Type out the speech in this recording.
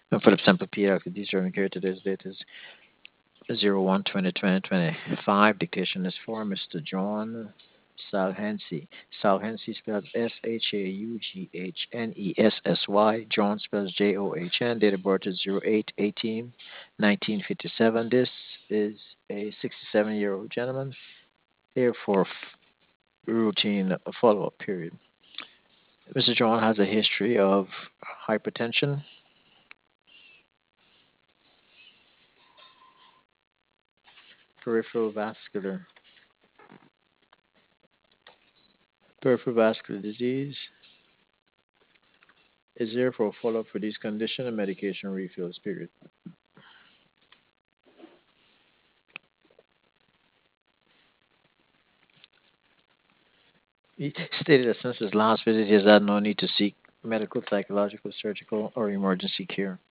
And Philip Sample Peter, these are here today's date is 01/20/2025. Dictation is for Mr. John Salhensi. Salhensi spelled Shaughnessy. John spells John. Date of birth is 08/18/1957. This is a 67-year-old gentleman here for routine follow-up period. Mr. John has a history of hypertension, peripheral vascular disease, is there for follow-up for this condition and medication refills period. He stated that since his last visit, he has had no need to seek medical, psychological, surgical, or emergency care.